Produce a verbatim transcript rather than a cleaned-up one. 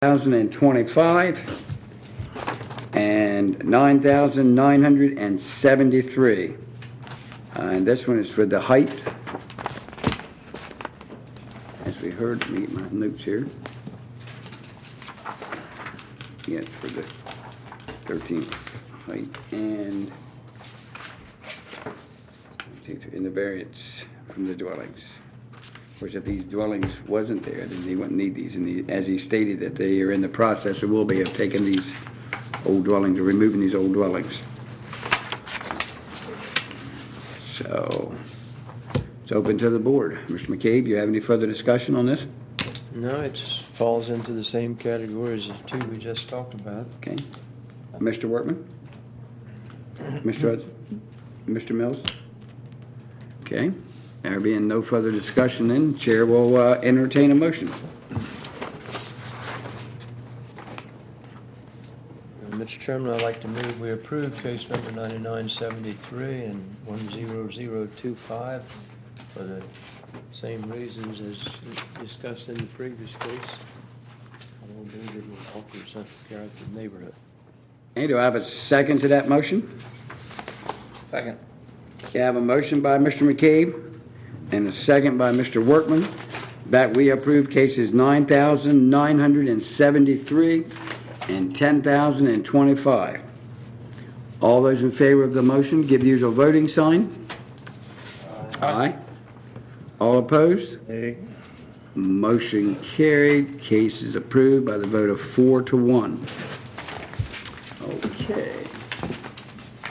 thousand twenty-five and nine thousand nine hundred seventy-three. Uh, and this one is for the height. As we heard, let me get my notes here. Yeah, it's for the thirteenth height and in the variance from the dwellings. Of course, if these dwellings wasn't there, then he wouldn't need these. And he, as he stated, that they are in the process, or will be, of taking these old dwellings or removing these old dwellings. So it's open to the board. Mister McCabe, do you have any further discussion on this? No, it just falls into the same category as the two we just talked about. Okay. Mister Workman? Mister Hudson? Mister Mills? Okay. There being no further discussion, then Chair will uh, entertain a motion. Uh, Mister Chairman, I'd like to move we approve case number ninety-nine seventy-three and one zero zero two five for the same reasons as discussed in the previous case. I don't believe it will alter Central Carrollton neighborhood. Okay, do I have a second to that motion? Second. I have a motion by Mister McCabe and a second by Mister Workman that we approve cases nine thousand nine hundred seventy-three and ten thousand twenty-five. All those in favor of the motion, give the usual voting sign. Aye. Aye. All opposed? Aye. Motion carried. Case is approved by the vote of four to one. Okay.